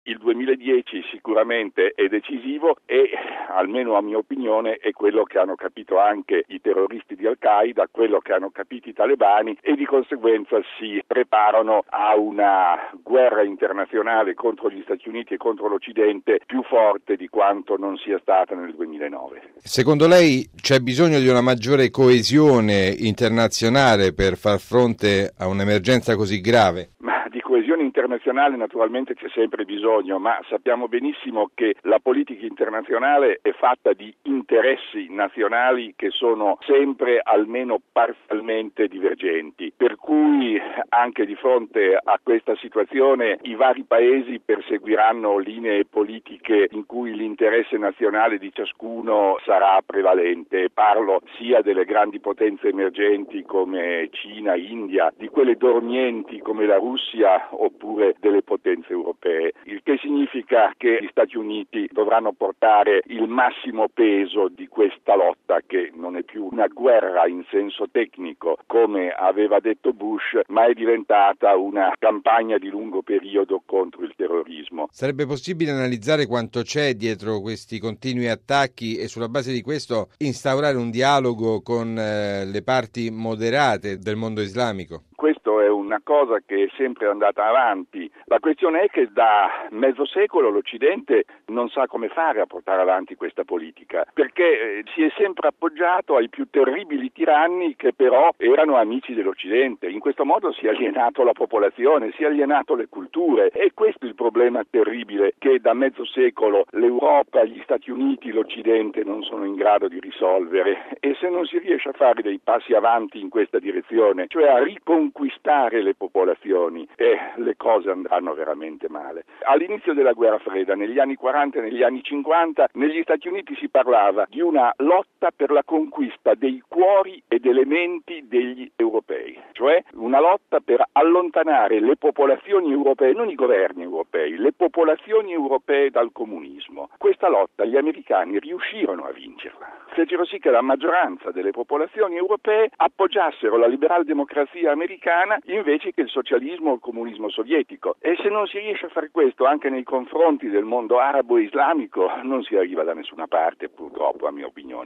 Il 2010 sicuramente è decisivo e, almeno a mia opinione, è quello che hanno capito anche i terroristi di Al-Qaeda, quello che hanno capito i talebani e di conseguenza si preparano a una guerra internazionale contro gli Stati Uniti e contro l'Occidente più forte di quanto non sia stata nel 2009. Secondo lei c'è bisogno di una maggiore coesione internazionale per far fronte a un'emergenza così grave? Di coesione internazionale naturalmente c'è sempre bisogno, ma sappiamo benissimo che la politica internazionale è fatta di interessi nazionali che sono sempre almeno parzialmente divergenti, per cui anche di fronte a questa situazione i vari paesi perseguiranno linee politiche in cui l'interesse nazionale di ciascuno sarà prevalente. Parlo sia delle grandi potenze emergenti come Cina, India, di quelle dormienti come la Russia oppure delle potenze europee, il che significa che gli Stati Uniti dovranno portare il massimo peso di questa lotta, che non è più una guerra in senso tecnico come aveva detto Bush, ma è diventata una campagna di lungo periodo contro il terrorismo. Sarebbe possibile analizzare quanto c'è dietro questi continui attacchi e sulla base di questo instaurare un dialogo con le parti moderate del mondo islamico? Questo è una cosa che è sempre andata avanti. La questione è che da mezzo secolo l'Occidente non sa come fare a portare avanti questa politica, perché si è sempre appoggiato ai più terribili tiranni che però erano amici dell'Occidente. In questo modo si è alienato la popolazione, si è alienato le culture, e questo è il problema terribile che da mezzo secolo l'Europa, gli Stati Uniti, l'Occidente non sono in grado di risolvere. E se non si riesce a fare dei passi avanti in questa direzione, cioè a riconquistare le popolazioni, le cose andranno veramente male. All'inizio della guerra fredda, negli anni 40 e negli anni 50, negli Stati Uniti si parlava di una lotta per la conquista dei cuori e delle menti degli europei, cioè una lotta per allontanare le popolazioni europee, non i governi europei, le popolazioni europee dal comunismo. Questa lotta gli americani riuscirono a vincerla. Fecero sì che la maggioranza delle popolazioni europee appoggiassero la liberal-democrazia americana invece che il socialismo o il comunismo sovietico. E se non si riesce a fare questo anche nei confronti del mondo arabo e islamico, non si arriva da nessuna parte, purtroppo, a mia opinione.